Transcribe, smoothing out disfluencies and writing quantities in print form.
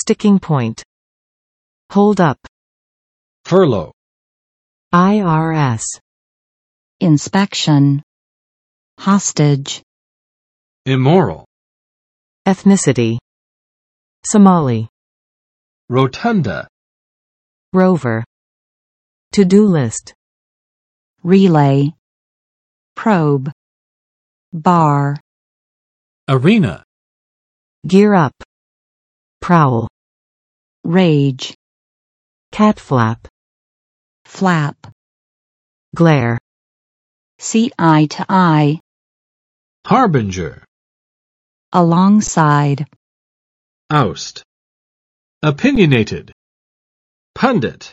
Sticking point. Hold up. Furlough. IRS. Inspection. Hostage. Immoral. Ethnicity. Somali. Rotunda. Rover. To-do list. Relay. Probe. Bar. Arena. Gear up. Prowl. Rage. Cat flap. Flap. Glare. See eye to eye. Harbinger. Alongside. Oust. Opinionated. Pundit.